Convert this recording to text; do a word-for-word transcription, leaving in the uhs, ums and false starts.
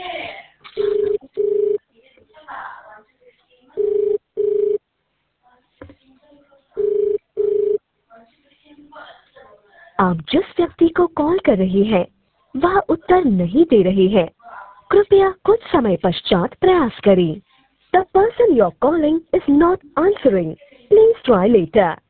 आप जिस व्यक्ति को कॉल कर रही हैं, वह उत्तर नहीं दे रही है। कृपया कुछ समय पश्चात प्रयास करें। The person you're calling is not answering. Please try later.